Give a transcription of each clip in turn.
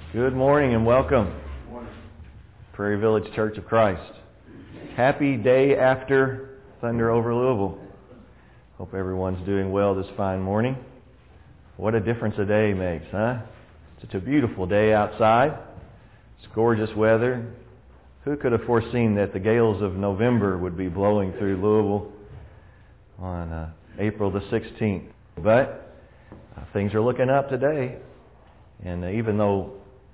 Good morning and welcome. Prairie Village Church of Christ. Happy day after thunder over Louisville. Hope everyone's doing well this fine morning. What a difference a day makes, huh? Such a beautiful day outside. It's gorgeous weather. Who could have foreseen that the gales of November would be blowing through Louisville on April the 16th? But things are looking up today. And even though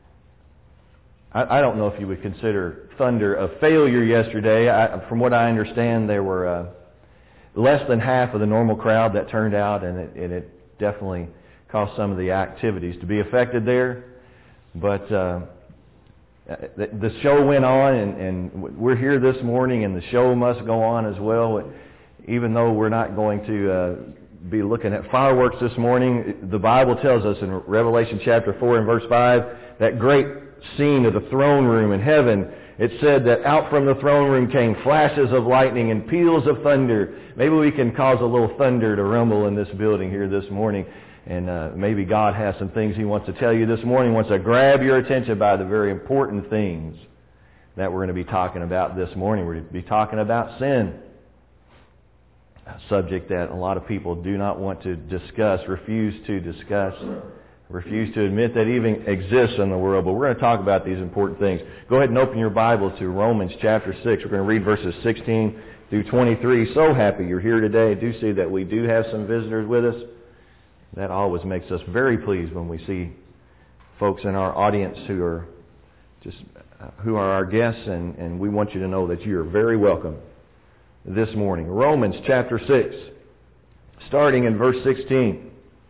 I don't know if you would consider thunder a failure yesterday. From what I understand, there were less than half of the normal crowd that turned out, and it definitely caused some of the activities to be affected there. But the show went on, and we're here this morning, and the show must go on as well. Even though we're not going to be looking at fireworks this morning, the Bible tells us in Revelation chapter 4 and verse 5, that great scene of the throne room in heaven, it said that out from the throne room came flashes of lightning and peals of thunder. Maybe we can cause a little thunder to rumble in this building here this morning, and maybe God has some things He wants to tell you this morning, wants to grab your attention by the very important things that we're going to be talking about this morning. We're going to be talking about sin, a subject that a lot of people do not want to discuss, refuse to admit that even exists in the world. But we're going to talk about these important things. Go ahead and open your Bible to Romans chapter 6. We're going to read verses 16 through 23. So happy you're here today. I do see that we do have some visitors with us. That always makes us very pleased when we see folks in our audience who are our guests, and we want you to know that you are very welcome this morning. Romans chapter 6, starting in verse 16.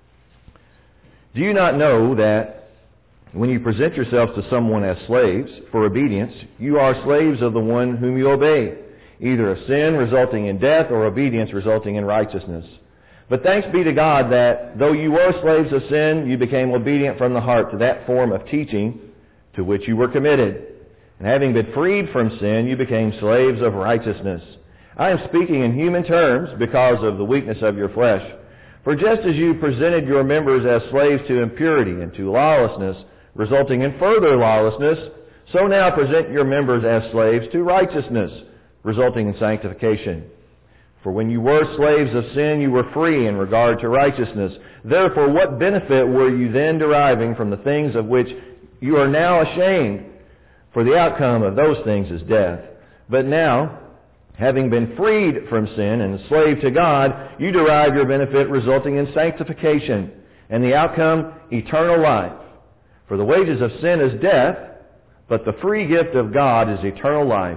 Do you not know that when you present yourselves to someone as slaves for obedience, you are slaves of the one whom you obey, either of sin resulting in death or obedience resulting in righteousness? But thanks be to God that though you were slaves of sin, you became obedient from the heart to that form of teaching to which you were committed. And having been freed from sin, you became slaves of righteousness. I am speaking in human terms because of the weakness of your flesh. For just as you presented your members as slaves to impurity and to lawlessness, resulting in further lawlessness, so now present your members as slaves to righteousness, resulting in sanctification. For when you were slaves of sin, you were free in regard to righteousness. Therefore, what benefit were you then deriving from the things of which you are now ashamed? For the outcome of those things is death. But now, having been freed from sin and enslaved to God, you derive your benefit resulting in sanctification, and the outcome, eternal life. For the wages of sin is death, but the free gift of God is eternal life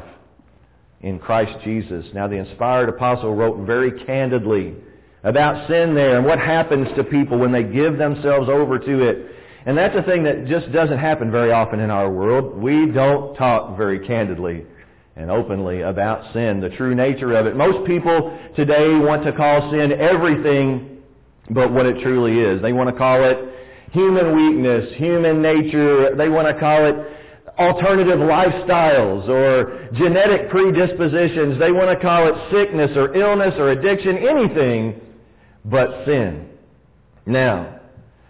in Christ Jesus. Now the inspired apostle wrote very candidly about sin there and what happens to people when they give themselves over to it. And that's a thing that just doesn't happen very often in our world. We don't talk very candidly and openly about sin, the true nature of it. Most people today want to call sin everything but what it truly is. They want to call it human weakness, human nature. They want to call it alternative lifestyles or genetic predispositions. They want to call it sickness or illness or addiction, anything but sin. Now,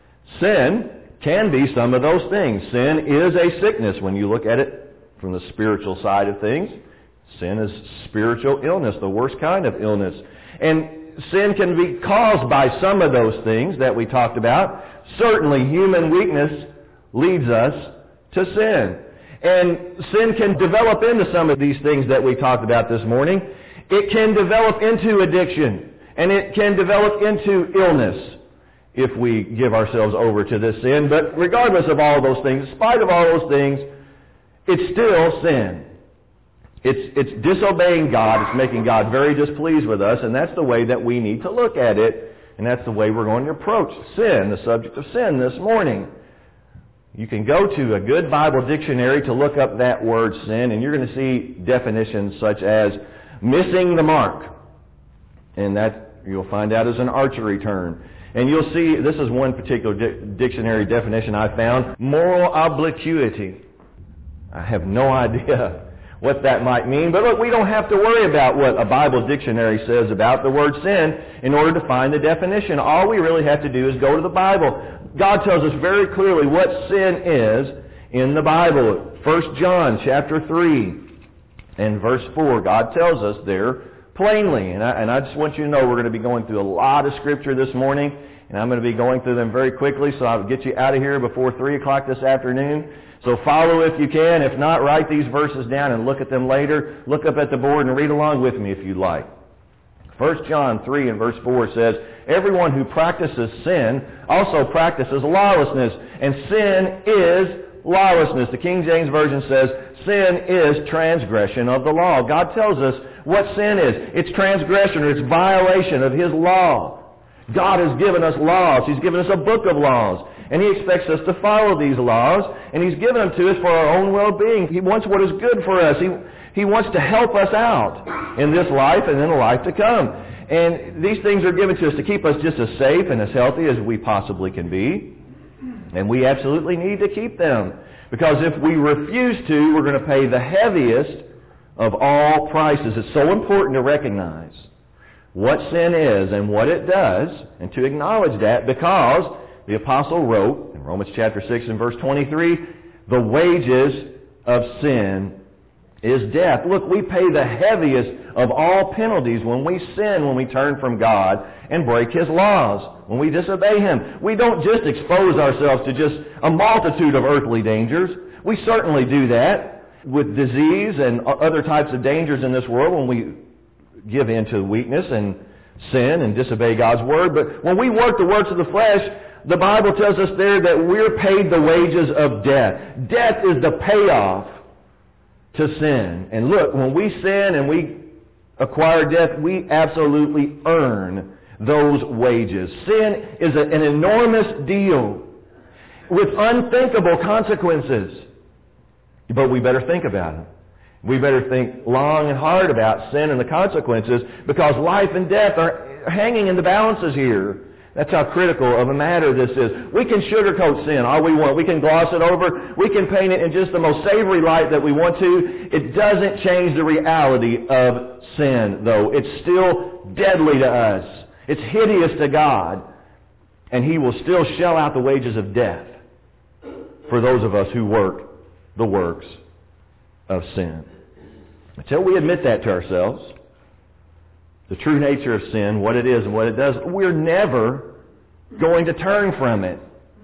sin can be some of those things. Sin is a sickness when you look at it from the spiritual side of things. Sin is spiritual illness, the worst kind of illness. And sin can be caused by some of those things that we talked about. Certainly human weakness leads us to sin. And sin can develop into some of these things that we talked about this morning. It can develop into addiction. And it can develop into illness if we give ourselves over to this sin. But regardless of all those things, in spite of all those things, it's still sin. It's disobeying God. It's making God very displeased with us, and that's the way that we need to look at it, and that's the way we're going to approach sin, the subject of sin this morning. You can go to a good Bible dictionary to look up that word sin, and you're going to see definitions such as missing the mark, and that you'll find out is an archery term. And you'll see, this is one particular dictionary definition I found, moral obliquity. I have no idea what that might mean. But look, we don't have to worry about what a Bible dictionary says about the word sin in order to find the definition. All we really have to do is go to the Bible. God tells us very clearly what sin is in the Bible. 1 John chapter 3 and verse 4, God tells us there plainly. And I just want you to know we're going to be going through a lot of Scripture this morning, and I'm going to be going through them very quickly, so I'll get you out of here before 3 o'clock this afternoon. So follow if you can. If not, write these verses down and look at them later. Look up at the board and read along with me if you'd like. 1 John 3 and verse 4 says, everyone who practices sin also practices lawlessness, and sin is lawlessness. The King James Version says, sin is transgression of the law. God tells us what sin is. It's transgression, or it's violation of His law. God has given us laws. He's given us a book of laws. And He expects us to follow these laws. And He's given them to us for our own well-being. He wants what is good for us. He wants to help us out in this life and in the life to come. And these things are given to us to keep us just as safe and as healthy as we possibly can be. And we absolutely need to keep them. Because if we refuse to, we're going to pay the heaviest of all prices. It's so important to recognize what sin is and what it does, and to acknowledge that, because the apostle wrote in Romans chapter 6 and verse 23, the wages of sin is death. Look, we pay the heaviest of all penalties when we sin, when we turn from God and break His laws, when we disobey Him. We don't just expose ourselves to just a multitude of earthly dangers. We certainly do that with disease and other types of dangers in this world when we give in to weakness and sin and disobey God's Word. But when we work the works of the flesh, the Bible tells us there that we're paid the wages of death. Death is the payoff to sin. And look, when we sin and we acquire death, we absolutely earn those wages. Sin is an enormous deal with unthinkable consequences. But we better think about it. We better think long and hard about sin and the consequences, because life and death are hanging in the balances here. That's how critical of a matter this is. We can sugarcoat sin all we want. We can gloss it over. We can paint it in just the most savory light that we want to. It doesn't change the reality of sin, though. It's still deadly to us. It's hideous to God. And He will still shell out the wages of death for those of us who work the works of sin. Until we admit that to ourselves, the true nature of sin, what it is and what it does, we're never going to turn from it.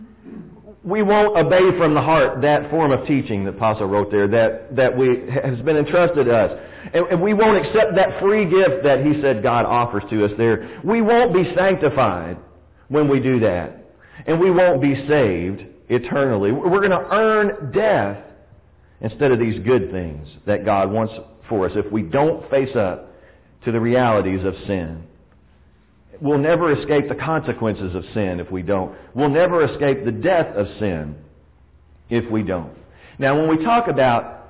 We won't obey from the heart that form of teaching that Apostle wrote there that has been entrusted to us. And we won't accept that free gift that he said God offers to us there. We won't be sanctified when we do that. And we won't be saved eternally. We're going to earn death instead of these good things that God wants for us if we don't face up to the realities of sin. We'll never escape the consequences of sin if we don't. We'll never escape the death of sin if we don't. Now, when we talk about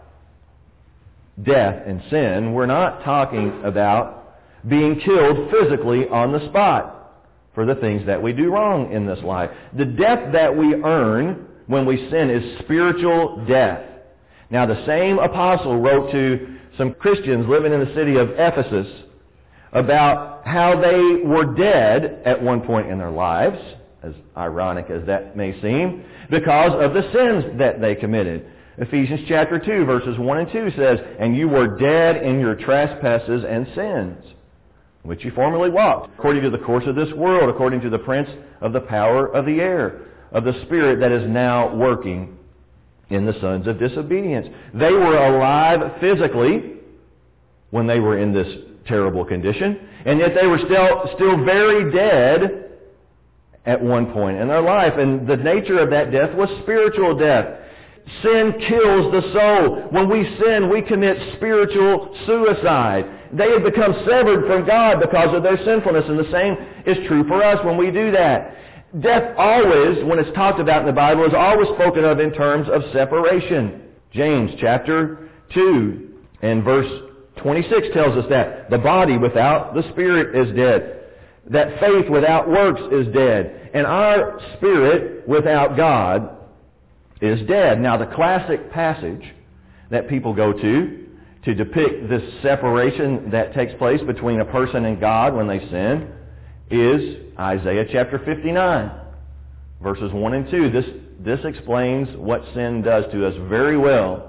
death and sin, we're not talking about being killed physically on the spot for the things that we do wrong in this life. The death that we earn when we sin is spiritual death. Now, the same apostle wrote to some Christians living in the city of Ephesus about how they were dead at one point in their lives, as ironic as that may seem, because of the sins that they committed. Ephesians chapter 2, verses 1 and 2 says, "And you were dead in your trespasses and sins, which you formerly walked, according to the course of this world, according to the prince of the power of the air, of the spirit that is now working in the sons of disobedience." They were alive physically when they were in this terrible condition, and yet they were still very dead at one point in their life. And the nature of that death was spiritual death. Sin kills the soul. When we sin, we commit spiritual suicide. They have become severed from God because of their sinfulness, and the same is true for us when we do that. Death always, when it's talked about in the Bible, is always spoken of in terms of separation. James chapter 2 and verse 26 tells us that the body without the spirit is dead, that faith without works is dead, and our spirit without God is dead. Now, the classic passage that people go to depict this separation that takes place between a person and God when they sin is Isaiah chapter 59, verses 1 and 2. This this explains what sin does to us very well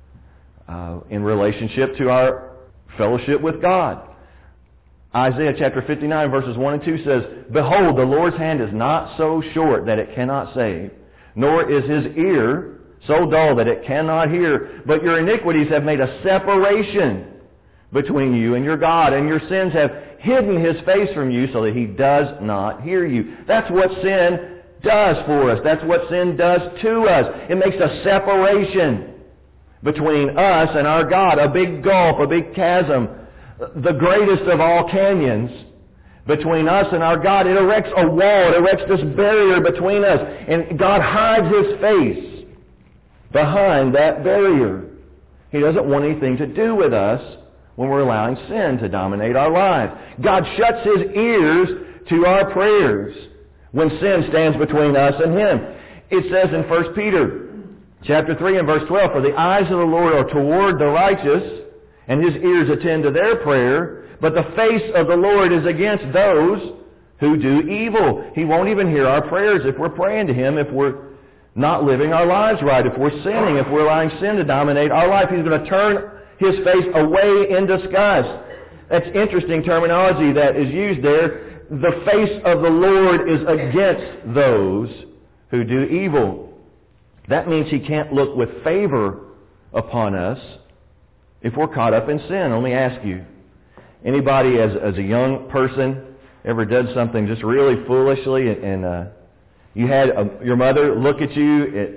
in relationship to our fellowship with God. Isaiah chapter 59 verses 1 and 2 says, "Behold, the Lord's hand is not so short that it cannot save, nor is His ear so dull that it cannot hear. But your iniquities have made a separation between you and your God, and your sins have hidden His face from you so that He does not hear you." That's what sin does for us. That's what sin does to us. It makes a separation between us and our God, a big gulf, a big chasm, the greatest of all canyons between us and our God. It erects a wall. It erects this barrier between us. And God hides His face behind that barrier. He doesn't want anything to do with us when we're allowing sin to dominate our lives. God shuts His ears to our prayers when sin stands between us and Him. It says in 1 Peter chapter 3 and verse 12, "For the eyes of the Lord are toward the righteous, and His ears attend to their prayer, but the face of the Lord is against those who do evil." He won't even hear our prayers if we're praying to Him, if we're not living our lives right, if we're sinning, if we're allowing sin to dominate our life. He's going to turn His face away in disgust. That's interesting terminology that is used there. The face of the Lord is against those who do evil. That means He can't look with favor upon us if we're caught up in sin. Let me ask you, anybody as a young person ever did something just really foolishly and you had your mother look at you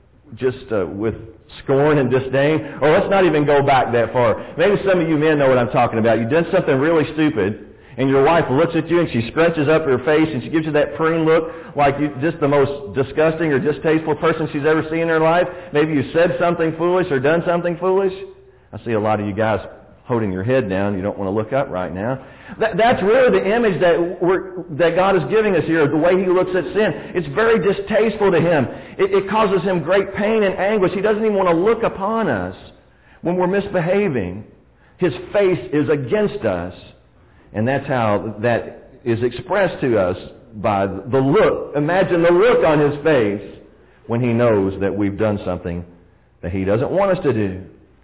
with scorn and disdain? Or let's not even go back that far. Maybe some of you men know what I'm talking about. You did something really stupid, and your wife looks at you and she scrunches up her face and she gives you that preen look like you're just the most disgusting or distasteful person she's ever seen in her life. Maybe you said something foolish or done something foolish. I see a lot of you guys holding your head down. You don't want to look up right now. That's really the image that God is giving us here, the way He looks at sin. It's very distasteful to Him. It causes Him great pain and anguish. He doesn't even want to look upon us when we're misbehaving. His face is against us. And that's how that is expressed to us by the look. Imagine the look on His face when He knows that we've done something that He doesn't want us to do.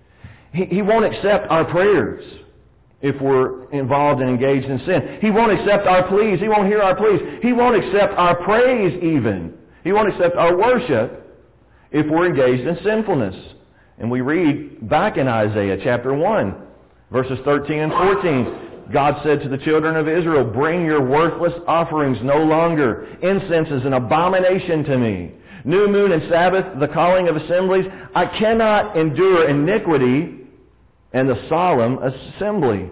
He won't accept our prayers if we're involved and engaged in sin. He won't accept our pleas. He won't hear our pleas. He won't accept our praise even. He won't accept our worship if we're engaged in sinfulness. And we read back in Isaiah chapter 1, verses 13 and 14, God said to the children of Israel, "Bring your worthless offerings no longer. Incense is an abomination to me. New moon and Sabbath, the calling of assemblies. I cannot endure iniquity and the solemn assembly."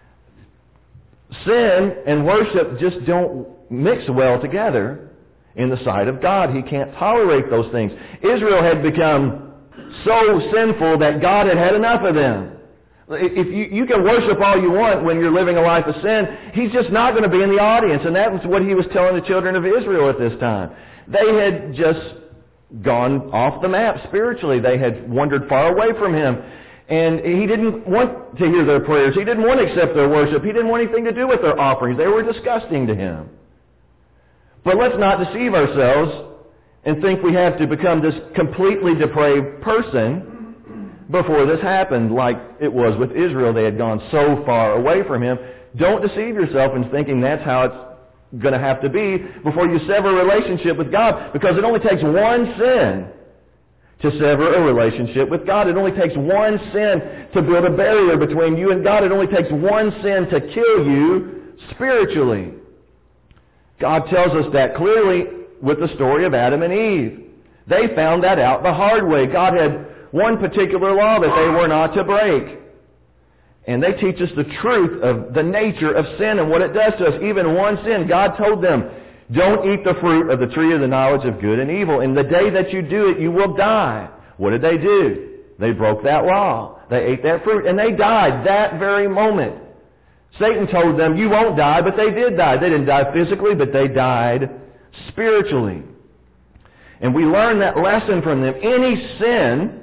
Sin and worship just don't mix well together in the sight of God. He can't tolerate those things. Israel had become so sinful that God had had enough of them. If you can worship all you want when you're living a life of sin, He's just not going to be in the audience. And that was what He was telling the children of Israel at this time. They had just gone off the map spiritually. They had wandered far away from Him. And He didn't want to hear their prayers. He didn't want to accept their worship. He didn't want anything to do with their offerings. They were disgusting to Him. But let's not deceive ourselves and think we have to become this completely depraved person before this happened, like it was with Israel. They had gone so far away from Him. Don't deceive yourself in thinking that's how it's going to have to be before you sever a relationship with God, because it only takes one sin to sever a relationship with God. It only takes one sin to build a barrier between you and God. It only takes one sin to kill you spiritually. God tells us that clearly with the story of Adam and Eve. They found that out the hard way. God had one particular law that they were not to break. And they teach us the truth of the nature of sin and what it does to us. Even one sin, God told them, "Don't eat the fruit of the tree of the knowledge of good and evil. And the day that you do it, you will die." What did they do? They broke that law. They ate that fruit and they died that very moment. Satan told them, "You won't die," but they did die. They didn't die physically, but they died spiritually. And we learn that lesson from them. Any sin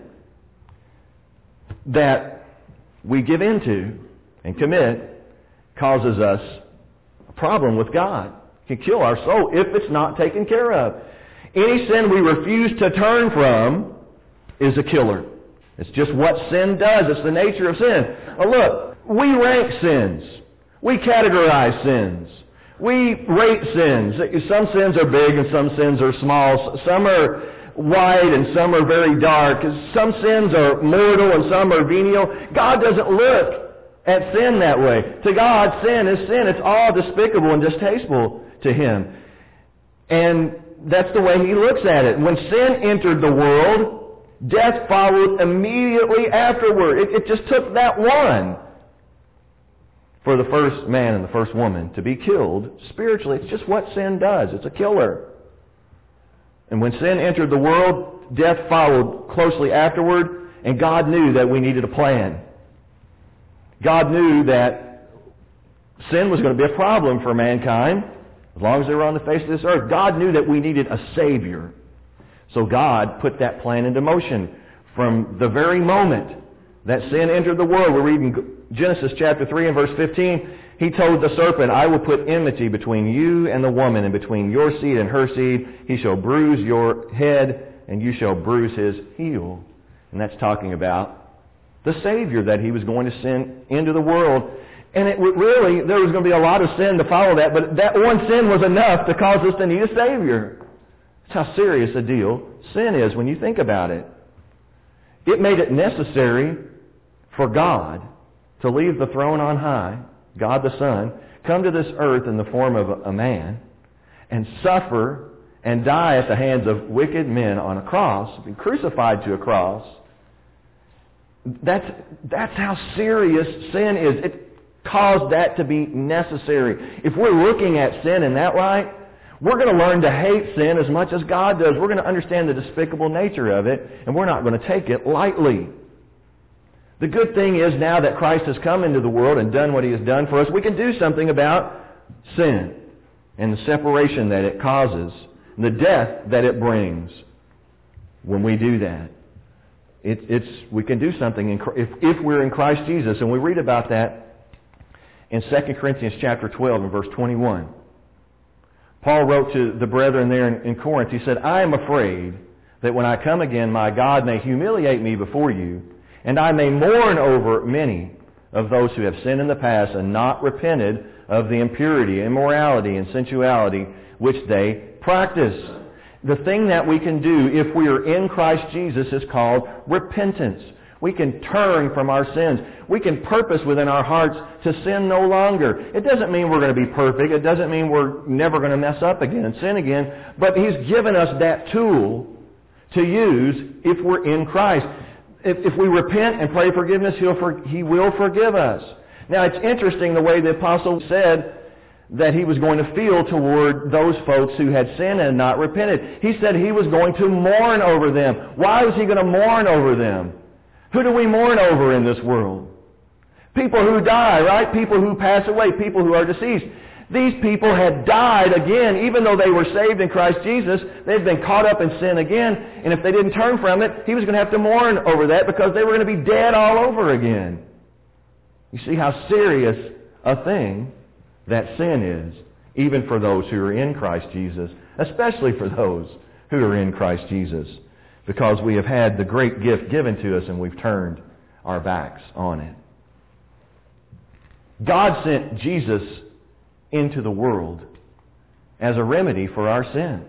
that we give into and commit causes us a problem with God. It can kill our soul if it's not taken care of. Any sin we refuse to turn from is a killer. It's just what sin does. It's the nature of sin. Now look, we rank sins. We categorize sins. We rate sins. Some sins are big and some sins are small. Some are wide and some are very dark. Some sins are mortal and some are venial. God doesn't look at sin that way. To God, sin is sin. It's all despicable and distasteful to Him. And that's the way He looks at it. When sin entered the world, death followed immediately afterward. It just took that one for the first man and the first woman to be killed spiritually. It's just what sin does. It's a killer. And when sin entered the world, death followed closely afterward, and God knew that we needed a plan. God knew that sin was going to be a problem for mankind as long as they were on the face of this earth. God knew that we needed a Savior. So God put that plan into motion from the very moment that sin entered the world. We're reading Genesis chapter 3 and verse 15. He told the serpent, I will put enmity between you and the woman, and between your seed and her seed. He shall bruise your head, and you shall bruise his heel. And that's talking about the Savior that He was going to send into the world. And there was going to be a lot of sin to follow that, but that one sin was enough to cause us to need a Savior. That's how serious a deal sin is when you think about it. It made it necessary for God to leave the throne on high, God the Son, come to this earth in the form of a man and suffer and die at the hands of wicked men on a cross, be crucified to a cross. That's how serious sin is. It caused that to be necessary. If we're looking at sin in that light, we're going to learn to hate sin as much as God does. We're going to understand the despicable nature of it, and we're not going to take it lightly. The good thing is now that Christ has come into the world and done what He has done for us, we can do something about sin and the separation that it causes, and the death that it brings when we do that. We can do something if we're in Christ Jesus, and we read about that in 2 Corinthians chapter 12 and verse 21. Paul wrote to the brethren there in Corinth, he said, I am afraid that when I come again, my God may humiliate me before you, and I may mourn over many of those who have sinned in the past and not repented of the impurity, immorality, and sensuality which they practice. The thing that we can do if we are in Christ Jesus is called repentance. We can turn from our sins. We can purpose within our hearts to sin no longer. It doesn't mean we're going to be perfect. It doesn't mean we're never going to mess up again and sin again. But He's given us that tool to use if we're in Christ. If we repent and pray forgiveness, He will forgive us. Now, it's interesting the way the apostle said that he was going to feel toward those folks who had sinned and not repented. He said he was going to mourn over them. Why was he going to mourn over them? Who do we mourn over in this world? People who die, right? People who pass away, people who are deceased. These people had died again, even though they were saved in Christ Jesus. They'd been caught up in sin again, and if they didn't turn from it, he was going to have to mourn over that because they were going to be dead all over again. You see how serious a thing that sin is, even for those who are in Christ Jesus, especially for those who are in Christ Jesus, because we have had the great gift given to us and we've turned our backs on it. God sent Jesus into the world as a remedy for our sins.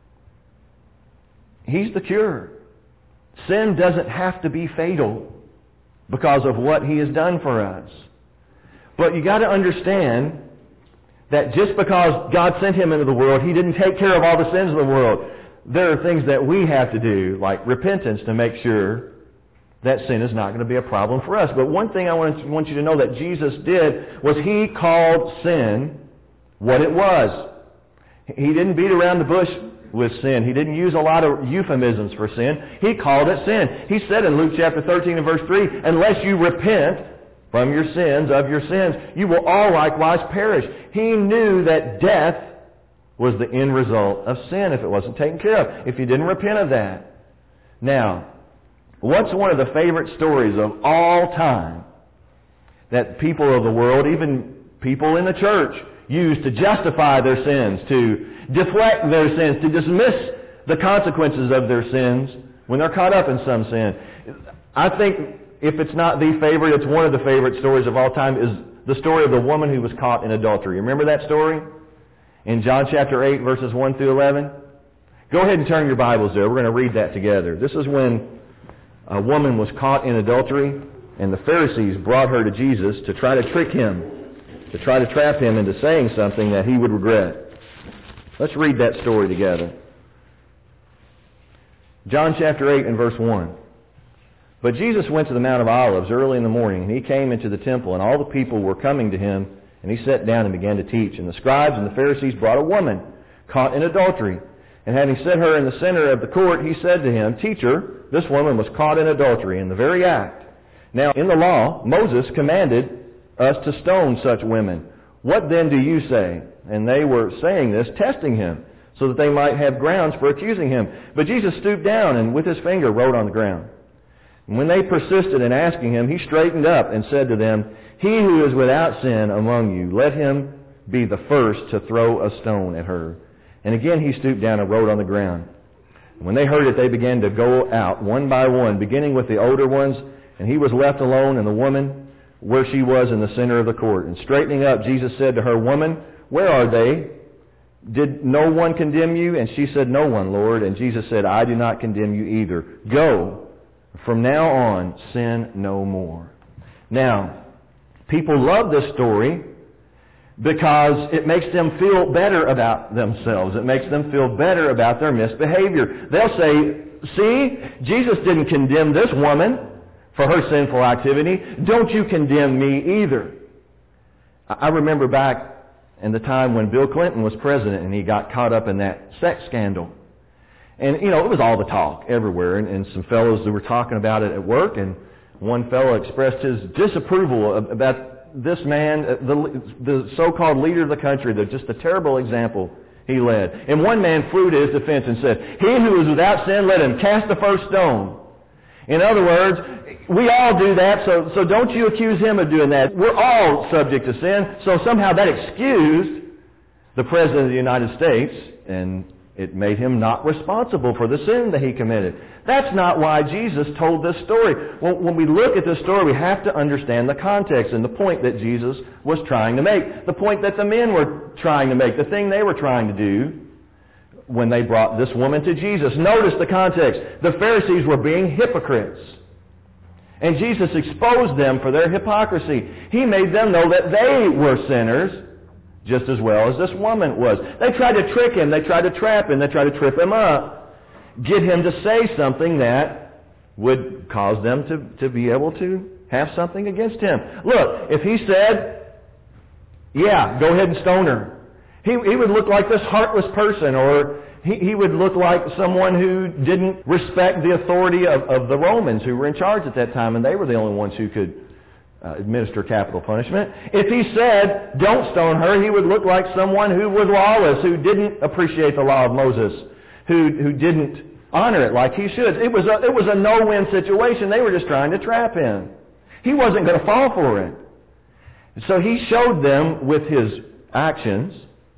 He's the cure. Sin doesn't have to be fatal because of what He has done for us. But you got to understand that just because God sent Him into the world, He didn't take care of all the sins of the world. There are things that we have to do, like repentance, to make sure that sin is not going to be a problem for us. But one thing I want you to know that Jesus did was He called sin what it was. He didn't beat around the bush with sin. He didn't use a lot of euphemisms for sin. He called it sin. He said in Luke chapter 13 and verse 3, unless you repent from your sins, of your sins, you will all likewise perish. He knew that death was the end result of sin if it wasn't taken care of, if you didn't repent of that. Now, what's one of the favorite stories of all time that people of the world, even people in the church, use to justify their sins, to deflect their sins, to dismiss the consequences of their sins when they're caught up in some sin. I think if it's not the favorite, it's one of the favorite stories of all time, is the story of the woman who was caught in adultery. Remember that story? In John chapter 8, verses 1 through 11? Go ahead and turn your Bibles there. We're going to read that together. This is when a woman was caught in adultery, and the Pharisees brought her to Jesus to try to trick him, to try to trap him into saying something that he would regret. Let's read that story together. John chapter 8 and verse 1. But Jesus went to the Mount of Olives early in the morning, and he came into the temple, and all the people were coming to him, and he sat down and began to teach. And the scribes and the Pharisees brought a woman caught in adultery. And having set her in the center of the court, he said to him, Teacher, this woman was caught in adultery in the very act. Now, in the law, Moses commanded us to stone such women. What then do you say? And they were saying this, testing him, so that they might have grounds for accusing him. But Jesus stooped down and with his finger wrote on the ground. And when they persisted in asking him, he straightened up and said to them, He who is without sin among you, let him be the first to throw a stone at her. And again he stooped down and wrote on the ground. And when they heard it, they began to go out one by one, beginning with the older ones, and he was left alone, and the woman where she was in the center of the court. And straightening up, Jesus said to her, Woman, where are they? Did no one condemn you? And she said, No one, Lord. And Jesus said, I do not condemn you either. Go. From now on, sin no more. Now, people love this story because it makes them feel better about themselves. It makes them feel better about their misbehavior. They'll say, see, Jesus didn't condemn this woman for her sinful activity. Don't you condemn me either. I remember back in the time when Bill Clinton was president and he got caught up in that sex scandal. And, it was all the talk everywhere. And some fellows who were talking about it at work. And one fellow expressed his disapproval about this man, the so-called leader of the country, just the terrible example he led. And one man flew to his defense and said, He who is without sin, let him cast the first stone. In other words, we all do that, so don't you accuse him of doing that. We're all subject to sin. So somehow that excused the President of the United States, and it made him not responsible for the sin that he committed. That's not why Jesus told this story. When we look at this story, we have to understand the context and the point that Jesus was trying to make, the point that the men were trying to make, the thing they were trying to do when they brought this woman to Jesus. Notice the context. The Pharisees were being hypocrites. And Jesus exposed them for their hypocrisy. He made them know that they were sinners just as well as this woman was. They tried to trick him. They tried to trap him. They tried to trip him up. Get him to say something that would cause them to be able to have something against him. Look, if he said, yeah, go ahead and stone her, he would look like this heartless person, or he would look like someone who didn't respect the authority of the Romans who were in charge at that time, and they were the only ones who could administer capital punishment. If he said, don't stone her, he would look like someone who was lawless, who didn't appreciate the law of Moses, who didn't honor it like he should. It was a no-win situation. They were just trying to trap him. He wasn't going to fall for it. So he showed them with his actions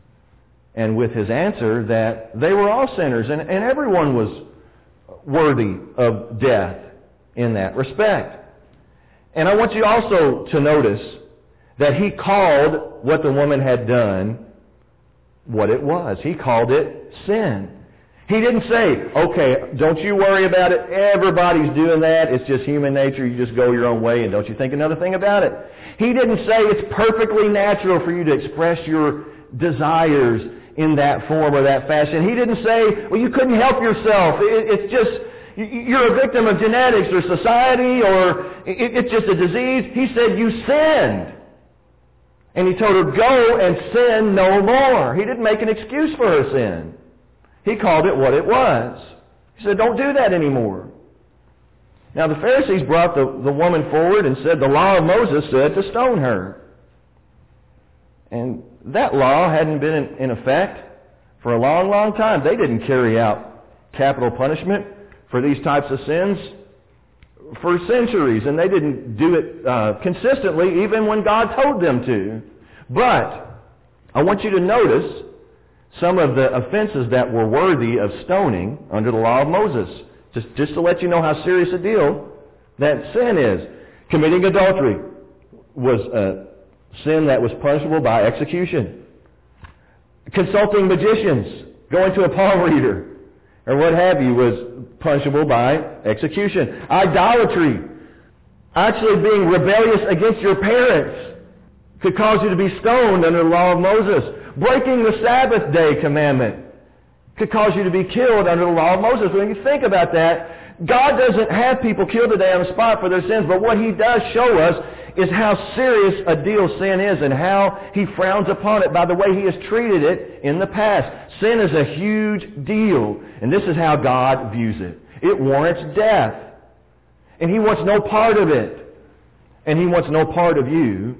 and with his answer that they were all sinners, and everyone was worthy of death in that respect. And I want you also to notice that he called what the woman had done what it was. He called it sin. He didn't say, okay, don't you worry about it. Everybody's doing that. It's just human nature. You just go your own way, and don't you think another thing about it. He didn't say it's perfectly natural for you to express your desires in that form or that fashion. He didn't say, well, you couldn't help yourself. It's just, you're a victim of genetics or society, or it's just a disease. He said, you sinned. And he told her, go and sin no more. He didn't make an excuse for her sin. He called it what it was. He said, don't do that anymore. Now the Pharisees brought the woman forward and said, the law of Moses said to stone her. And that law hadn't been in effect for a long, long time. They didn't carry out capital punishment for these types of sins for centuries, and they didn't do it consistently even when God told them to. But I want you to notice some of the offenses that were worthy of stoning under the law of Moses. Just to let you know how serious a deal that sin is. Committing adultery was a sin that was punishable by execution. Consulting magicians, going to a palm reader, or what have you, was punishable by execution. Idolatry, actually being rebellious against your parents, could cause you to be stoned under the law of Moses. Breaking the Sabbath day commandment could cause you to be killed under the law of Moses. When you think about that, God doesn't have people killed today on the spot for their sins, but what He does show us is how serious a deal sin is and how He frowns upon it by the way He has treated it in the past. Sin is a huge deal, and this is how God views it. It warrants death, and He wants no part of it, and He wants no part of you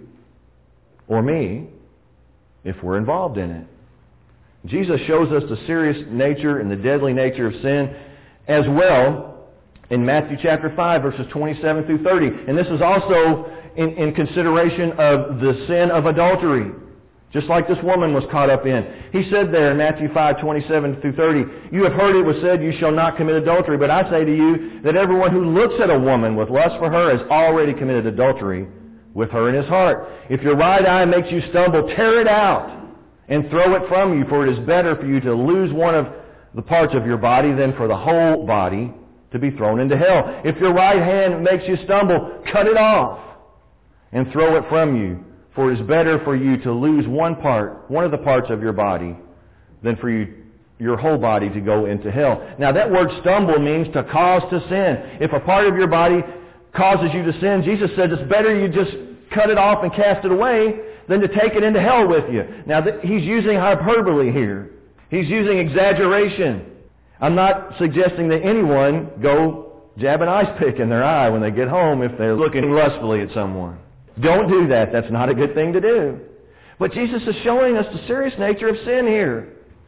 or me if we're involved in it. Jesus shows us the serious nature and the deadly nature of sin as well in Matthew chapter 5, verses 27 through 30. And this is also in consideration of the sin of adultery, just like this woman was caught up in. He said there in Matthew 5, 27 through 30, "You have heard it was said, 'You shall not commit adultery.' But I say to you that everyone who looks at a woman with lust for her has already committed adultery with her in his heart. If your right eye makes you stumble, tear it out and throw it from you, for it is better for you to lose one of the parts of your body than for the whole body to be thrown into hell. If your right hand makes you stumble, cut it off and throw it from you, for it is better for you to lose one of the parts of your body, than for your whole body to go into hell." Now that word stumble means to cause to sin. If a part of your body causes you to sin, Jesus said it's better you just cut it off and cast it away than to take it into hell with you. Now, He's using hyperbole here. He's using exaggeration. I'm not suggesting that anyone go jab an ice pick in their eye when they get home if they're looking lustfully at someone. Don't do that. That's not a good thing to do. But Jesus is showing us the serious nature of sin here.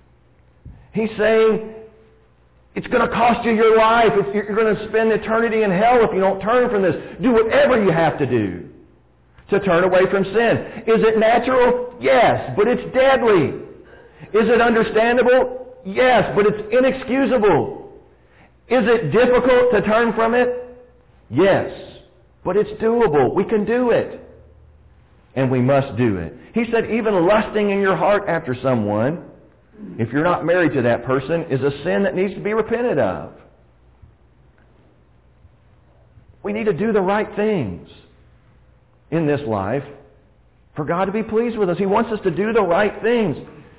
He's saying, it's going to cost you your life. You're going to spend eternity in hell if you don't turn from this. Do whatever you have to do to turn away from sin. Is it natural? Yes, but it's deadly. Is it understandable? Yes, but it's inexcusable. Is it difficult to turn from it? Yes, but it's doable. We can do it. And we must do it. He said even lusting in your heart after someone, if you're not married to that person, is a sin that needs to be repented of. We need to do the right things in this life for God to be pleased with us. He wants us to do the right things.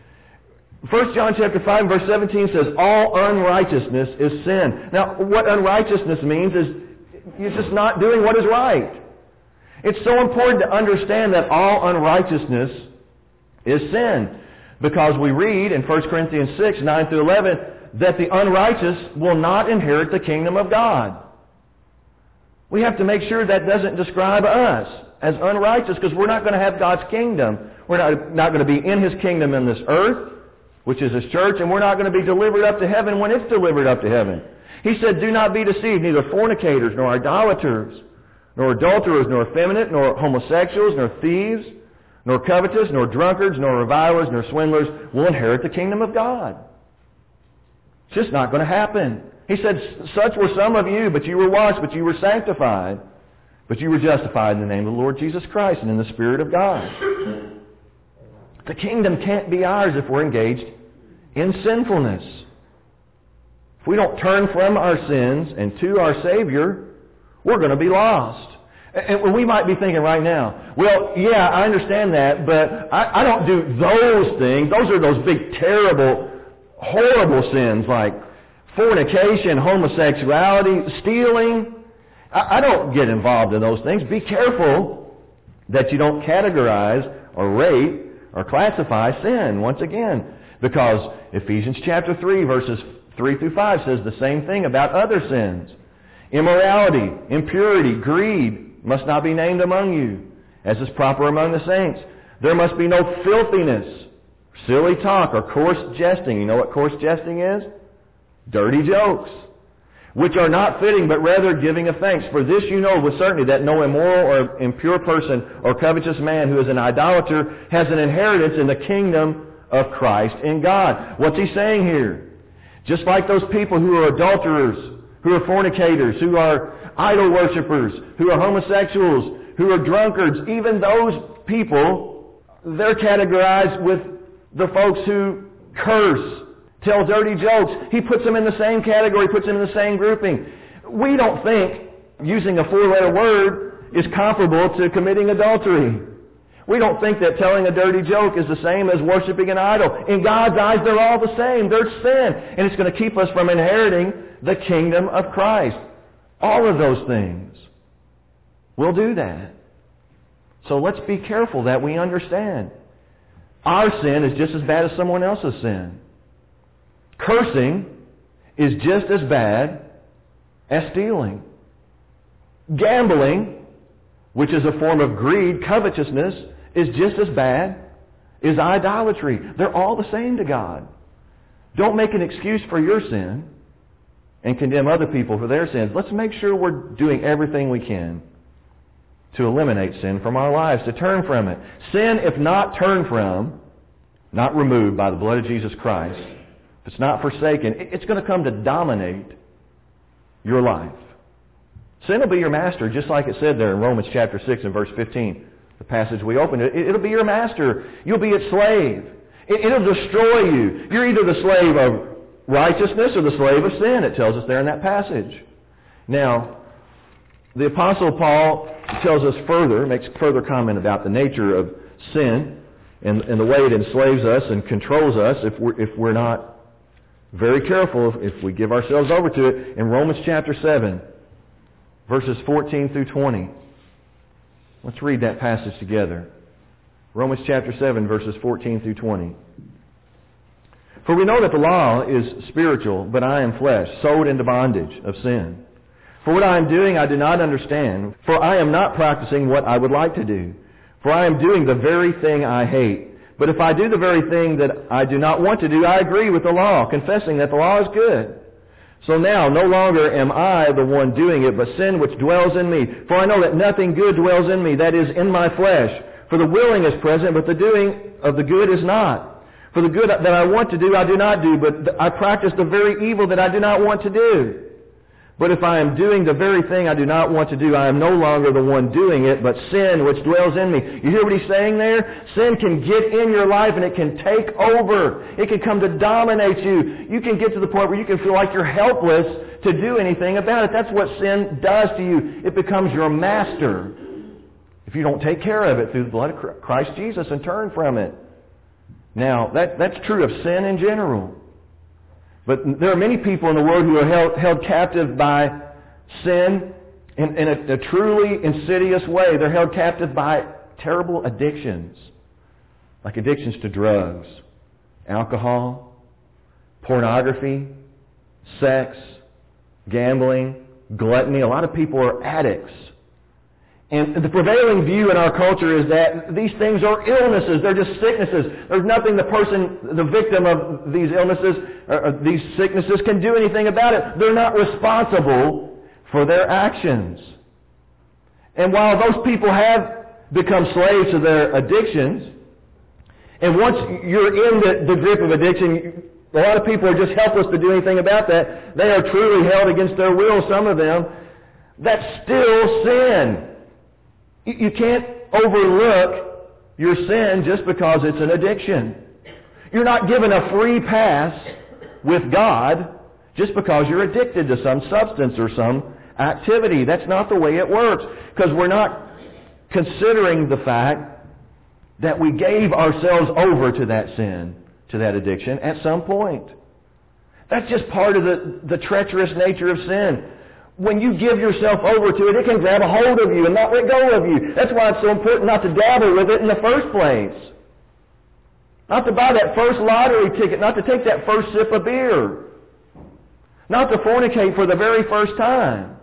1 John chapter 5 verse 17 says, all unrighteousness is sin. Now, what unrighteousness means is you're just not doing what is right. It's so important to understand that all unrighteousness is sin. Because we read in 1 Corinthians 6, 9 through 11, that the unrighteous will not inherit the kingdom of God. We have to make sure that doesn't describe us as unrighteous, because we're not going to have God's kingdom. We're not going to be in His kingdom in this earth, which is His church, and we're not going to be delivered up to heaven when it's delivered up to heaven. He said, do not be deceived, neither fornicators, nor idolaters, nor adulterers, nor effeminate, nor homosexuals, nor thieves, nor covetous, nor drunkards, nor revilers, nor swindlers will inherit the kingdom of God. It's just not going to happen. He said, such were some of you, but you were washed, but you were sanctified, but you were justified in the name of the Lord Jesus Christ and in the Spirit of God. The kingdom can't be ours if we're engaged in sinfulness. If we don't turn from our sins and to our Savior, we're going to be lost. And we might be thinking right now, well, yeah, I understand that, but I don't do those things. Those are those big, terrible, horrible sins like fornication, homosexuality, stealing. I don't get involved in those things. Be careful that you don't categorize or rate or classify sin once again. Because Ephesians chapter 3, verses 3 through 5 says the same thing about other sins. Immorality, impurity, greed must not be named among you, as is proper among the saints. There must be no filthiness, silly talk, or coarse jesting. You know what coarse jesting is? Dirty jokes, which are not fitting, but rather giving of thanks. For this you know with certainty, that no immoral or impure person or covetous man who is an idolater has an inheritance in the kingdom of Christ in God. What's he saying here? Just like those people who are adulterers, who are fornicators, who are idol worshipers, who are homosexuals, who are drunkards, even those people, they're categorized with the folks who curse, tell dirty jokes. He puts them in the same category, puts them in the same grouping. We don't think using a 4-letter word is comparable to committing adultery. We don't think that telling a dirty joke is the same as worshiping an idol. In God's eyes, they're all the same. They're sin. And it's going to keep us from inheriting the kingdom of Christ. All of those things will do that. So let's be careful that we understand. Our sin is just as bad as someone else's sin. Cursing is just as bad as stealing. Gambling, which is a form of greed, covetousness, is just as bad as idolatry. They're all the same to God. Don't make an excuse for your sin and condemn other people for their sins. Let's make sure we're doing everything we can to eliminate sin from our lives, to turn from it. Sin, if not turned from, not removed by the blood of Jesus Christ, if it's not forsaken, it's going to come to dominate your life. Sin will be your master, just like it said there in Romans chapter 6 and verse 15, the passage we opened. It'll be your master. You'll be its slave. It'll destroy you. You're either the slave of righteousness or the slave of sin, it tells us there in that passage. Now, the Apostle Paul tells us further, makes further comment about the nature of sin and the way it enslaves us and controls us if we're not very careful, if we give ourselves over to it. In Romans chapter 7, verses 14 through 20. Let's read that passage together. Romans chapter 7, verses 14 through 20. For we know that the law is spiritual, but I am flesh, sold into bondage of sin. For what I am doing I do not understand, for I am not practicing what I would like to do. For I am doing the very thing I hate. But if I do the very thing that I do not want to do, I agree with the law, confessing that the law is good. So now no longer am I the one doing it, but sin which dwells in me. For I know that nothing good dwells in me, that is, in my flesh. For the willing is present, but the doing of the good is not. For the good that I want to do, I do not do, but I practice the very evil that I do not want to do. But if I am doing the very thing I do not want to do, I am no longer the one doing it, but sin which dwells in me. You hear what he's saying there? Sin can get in your life and it can take over. It can come to dominate you. You can get to the point where you can feel like you're helpless to do anything about it. That's what sin does to you. It becomes your master if you don't take care of it through the blood of Christ Jesus and turn from it. Now, that's true of sin in general. But there are many people in the world who are held captive by sin in a truly insidious way. They're held captive by terrible addictions, like addictions to drugs, alcohol, pornography, sex, gambling, gluttony. A lot of people are addicts. And the prevailing view in our culture is that these things are illnesses. They're just sicknesses. There's nothing the victim of these illnesses, or these sicknesses can do anything about it. They're not responsible for their actions. And while those people have become slaves to their addictions, and once you're in the grip of addiction, a lot of people are just helpless to do anything about that. They are truly held against their will, some of them. That's still sin. You can't overlook your sin just because it's an addiction. You're not given a free pass with God just because you're addicted to some substance or some activity. That's not the way it works, because we're not considering the fact that we gave ourselves over to that sin, to that addiction at some point. That's just part of the treacherous nature of sin. When you give yourself over to it, it can grab a hold of you and not let go of you. That's why it's so important not to dabble with it in the first place. Not to buy that first lottery ticket, not to take that first sip of beer. Not to fornicate for the very first time.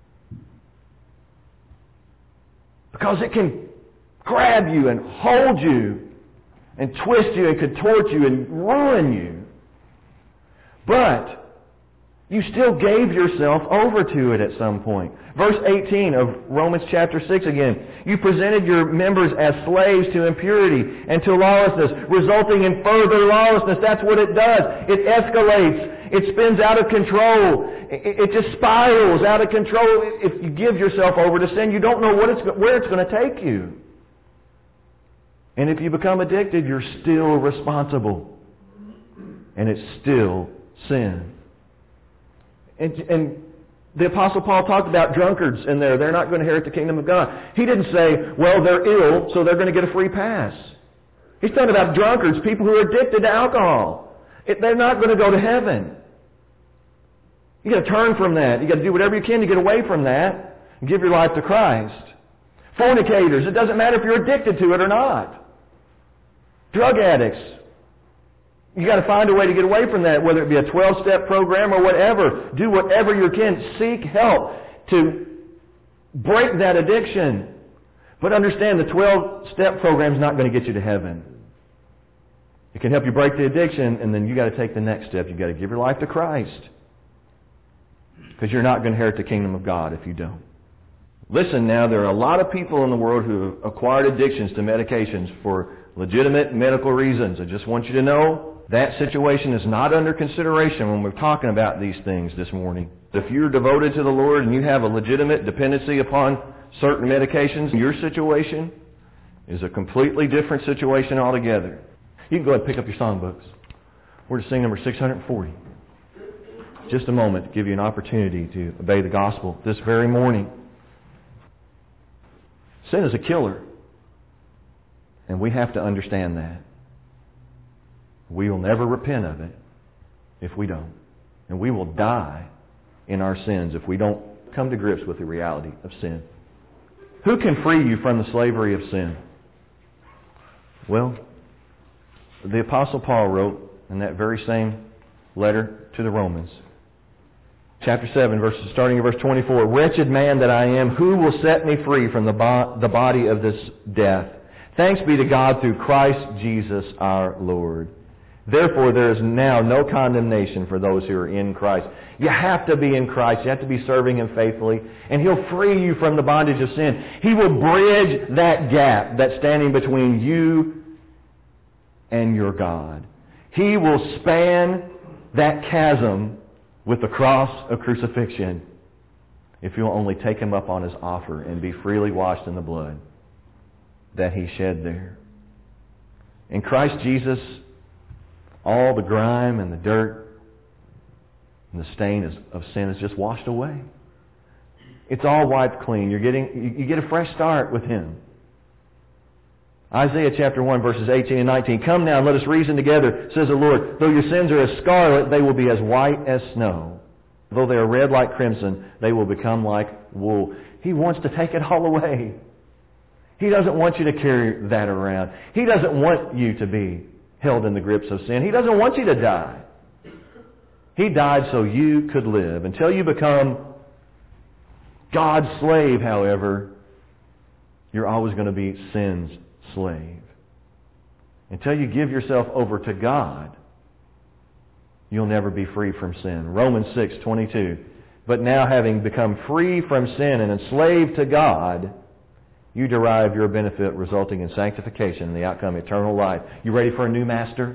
Because it can grab you and hold you and twist you and contort you and ruin you. But You still gave yourself over to it at some point. Verse 18 of Romans chapter 6 again. You presented your members as slaves to impurity and to lawlessness, resulting in further lawlessness. That's what it does. It escalates. It spins out of control. It just spirals out of control. If you give yourself over to sin, you don't know where it's going to take you. And if you become addicted, you're still responsible. And it's still sin. And the Apostle Paul talked about drunkards in there. They're not going to inherit the kingdom of God. He didn't say, well, they're ill, so they're going to get a free pass. He's talking about drunkards, people who are addicted to alcohol. They're not going to go to heaven. You've got to turn from that. You've got to do whatever you can to get away from that and give your life to Christ. Fornicators, it doesn't matter if you're addicted to it or not. Drug addicts, you got to find a way to get away from that, whether it be a 12-step program or whatever. Do whatever you can. Seek help to break that addiction. But understand the 12-step program is not going to get you to heaven. It can help you break the addiction, and then you got to take the next step. You got to give your life to Christ. Because you're not going to inherit the kingdom of God if you don't. Listen now, there are a lot of people in the world who have acquired addictions to medications for legitimate medical reasons. I just want you to know that situation is not under consideration when we're talking about these things this morning. If you're devoted to the Lord and you have a legitimate dependency upon certain medications, your situation is a completely different situation altogether. You can go ahead and pick up your songbooks. We're to sing number 640. Just a moment to give you an opportunity to obey the gospel this very morning. Sin is a killer. And we have to understand that. We will never repent of it if we don't. And we will die in our sins if we don't come to grips with the reality of sin. Who can free you from the slavery of sin? Well, the Apostle Paul wrote in that very same letter to the Romans. Chapter 7, starting in verse 24. Wretched man that I am, who will set me free from the body of this death? Thanks be to God through Christ Jesus our Lord. Therefore, there is now no condemnation for those who are in Christ. You have to be in Christ. You have to be serving Him faithfully. And He'll free you from the bondage of sin. He will bridge that gap that's standing between you and your God. He will span that chasm with the cross of crucifixion if you'll only take Him up on His offer and be freely washed in the blood that He shed there. In Christ Jesus, all the grime and the dirt and the stain of sin is just washed away. It's all wiped clean. You get a fresh start with Him. Isaiah chapter 1 verses 18 and 19. Come now, let us reason together, says the Lord. Though your sins are as scarlet, they will be as white as snow. Though they are red like crimson, they will become like wool. He wants to take it all away. He doesn't want you to carry that around. He doesn't want you to be held in the grips of sin. He doesn't want you to die. He died so you could live. Until you become God's slave, however, you're always going to be sin's slave. Until you give yourself over to God, you'll never be free from sin. Romans 6:22. But now having become free from sin and enslaved to God, you derive your benefit resulting in sanctification and the outcome eternal life. You ready for a new master?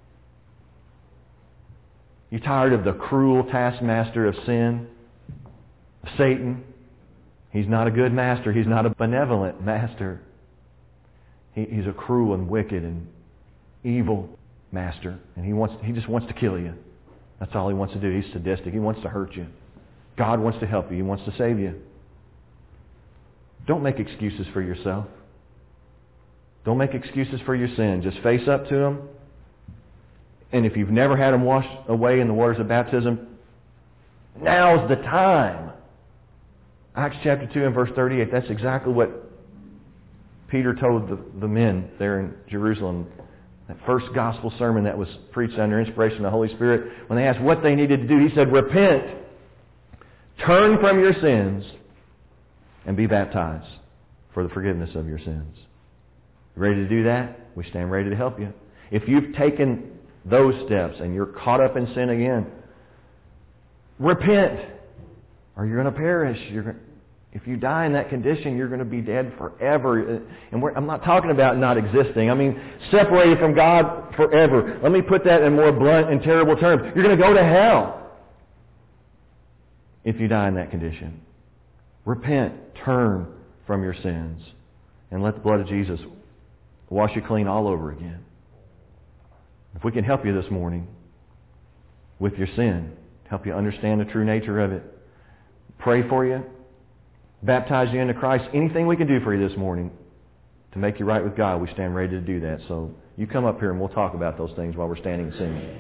You tired of the cruel taskmaster of sin? Satan? He's not a good master. He's not a benevolent master. He's a cruel and wicked and evil master. And he just wants to kill you. That's all he wants to do. He's sadistic. He wants to hurt you. God wants to help you. He wants to save you. Don't make excuses for yourself. Don't make excuses for your sin. Just face up to them. And if you've never had them washed away in the waters of baptism, now's the time. Acts chapter 2 and verse 38, that's exactly what Peter told the men there in Jerusalem. That first gospel sermon that was preached under inspiration of the Holy Spirit. When they asked what they needed to do, he said, repent, turn from your sins, and be baptized for the forgiveness of your sins. Ready to do that? We stand ready to help you. If you've taken those steps and you're caught up in sin again, Repent, or you're going to perish. If you die in that condition, you're going to be dead forever. And I'm not talking about not existing. I mean, separated from God forever. Let me put that in more blunt and terrible terms. You're going to go to hell if you die in that condition. Repent, turn from your sins, and let the blood of Jesus wash you clean all over again. If we can help you this morning with your sin, help you understand the true nature of it, pray for you, baptize you into Christ, anything we can do for you this morning to make you right with God, we stand ready to do that. So you come up here and we'll talk about those things while we're standing and singing.